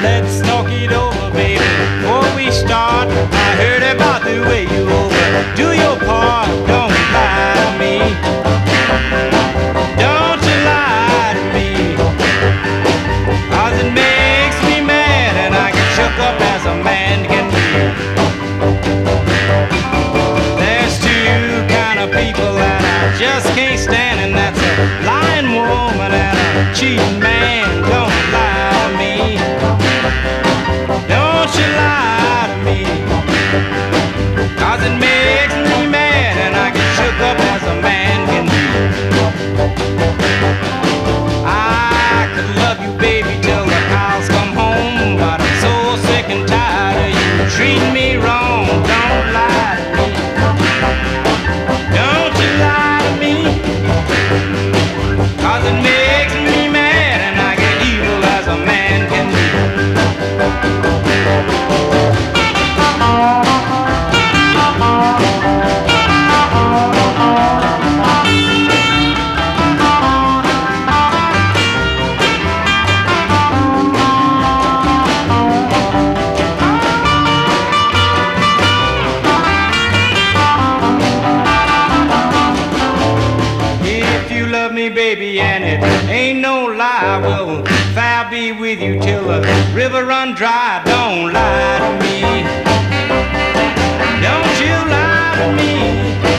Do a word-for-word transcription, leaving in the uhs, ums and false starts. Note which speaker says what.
Speaker 1: let's talk it over, baby. Before we start, I heard about the way you overdo your part. Don't lie to me. Don't you lie to me. 'Cause it makes me mad and I get shook up as a man can be. There's two kind of people that I just can't stand, and that's a lying woman and a cheating man. Don't lie to me. Don't you lie to me. 'Cause it makes me mad and I get shook up as a man can be. I could love you, baby, till the cows come home, but I'm so sick and tired of you treating me wrong. Don't lie to me. Don't you lie to me. 'Cause it makes me mad and I get evil as a man can be. Baby, and it ain't no lie. Well, if I'll be with you till the river run dry. Don't lie to me. Don't you lie to me.